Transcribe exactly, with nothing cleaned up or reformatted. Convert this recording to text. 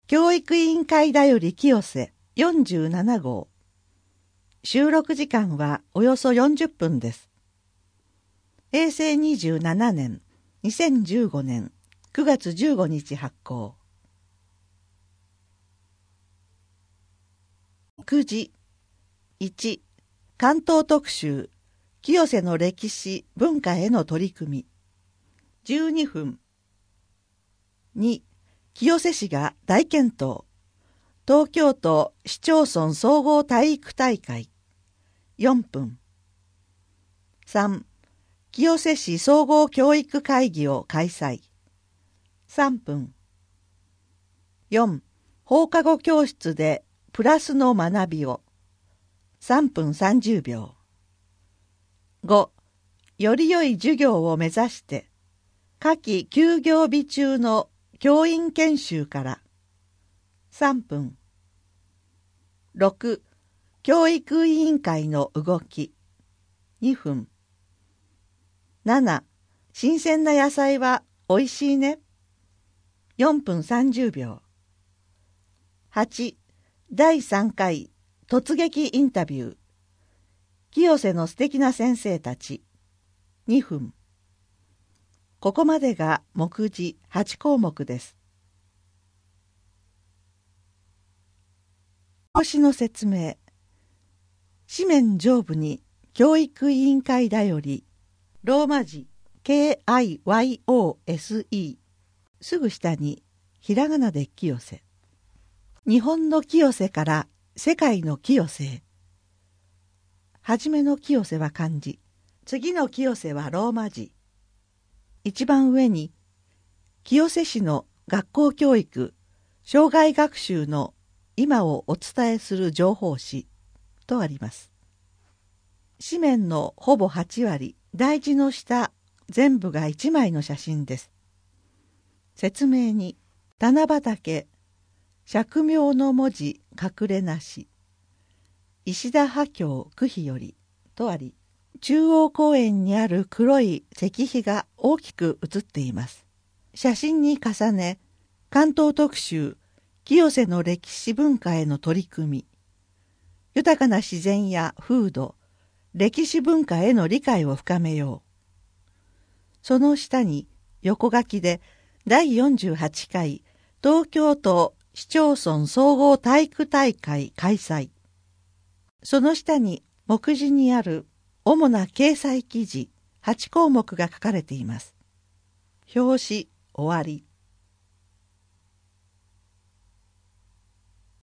教育委員会だより清瀬よんじゅうなな号。収録時間はおよそよんじゅっぷんです。へいせいにじゅうななねん、にせんじゅうごねんくがつじゅうごにち発行。くじ。いち、関東特集、清瀬の歴史・文化への取り組み。じゅうにふん。に、清瀬市が大検討。東京都市町村総合体育大会。よんぷん。さん、清瀬市総合教育会議を開催。さんぷん。よん、放課後教室でプラスの学びを。さんぷんさんじゅうびょう。ご、より良い授業を目指して、夏季休業日中の教員研修から。さんぷん。ろく、教育委員会の動き。にふん。なな、新鮮な野菜はおいしいね。よんぷんさんじゅうびょう。はち、だいさんかい突撃インタビュー。清瀬の素敵な先生たち。にふん。ここまでが目次はちこうもくです。講師の説明。紙面上部に教育委員会だよりローマ字 ケーアイワイオーエスイー すぐ下にひらがなで清瀬。日本の清瀬から世界の清瀬へ。はじめの清瀬は漢字、次の清瀬はローマ字。一番上に清瀬市の学校教育、生涯学習の今をお伝えする情報誌とあります。紙面のほぼはちわり、題字の下全部がいちまいの写真です。説明に七畑、釈明の文字隠れなし、石田波郷区碑よりとあり、中央公園にある黒い石碑が大きく写っています。写真に重ね、関東特集、清瀬の歴史文化への取り組み、豊かな自然や風土、歴史文化への理解を深めよう。その下に横書きでだいよんじゅうはちかい東京都市町村総合体育大会開催。その下に目次にある主な掲載記事はちこうもくが書かれています。表紙終わり。